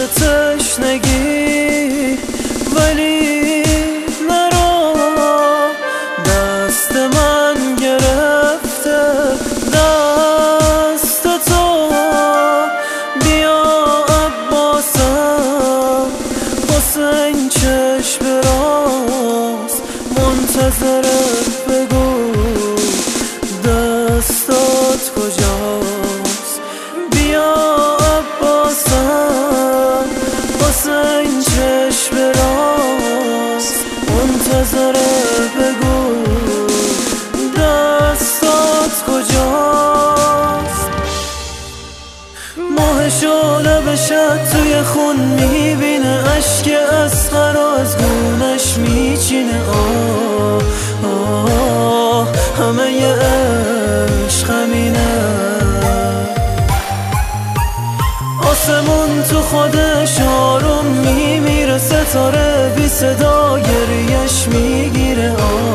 تشنگی، ولی نرو دست من گرفته دست تو. بیا عباسم واسه این چشم راست منتظرت، بگو دستات کجاست. بیا عباسم واسه این چشم راست منتظرت، بگو دستات کجاست. ماه شعله بشد توی خون میبینه، اشک اصغر از گونش میچینه. همه ی عشق همینه. آسمون تو خودش آروم میمیره، ستاره بی صدا گریش میگیره.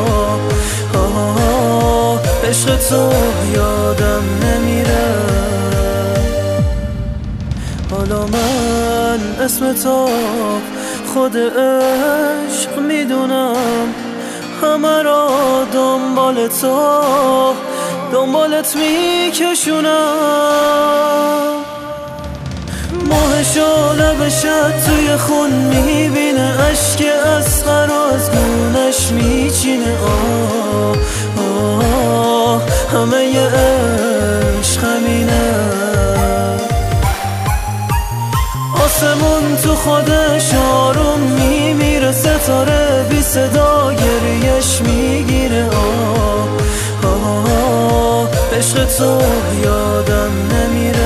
عشق تو یادم نمیره. حالا من اسم تو خود عشق میدونم، همه را دنبال تو دنبالت میکشونم. ماه شعله بشد توی خون میبینه، اشک اصغر از گونش میچینه. همه ی عشق همینه. آسمون تو خودش آروم میمیره، ستاره بی صدا گریش میگیره. عشق تو یادم نمیره.